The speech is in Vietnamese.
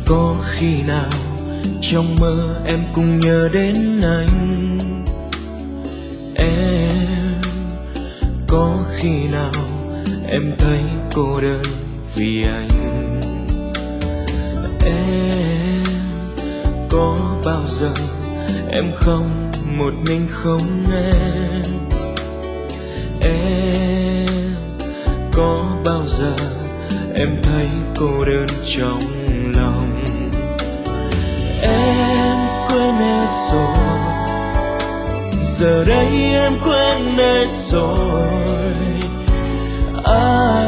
Có khi nào trong mơ em cũng nhớ đến anh? Em có khi nào em thấy cô đơn vì anh? Em có bao giờ em không một mình không em? Em có bao giờ em thấy cô đơn trong lòng? Em quên hết rồi, giờ đây em quên hết rồi.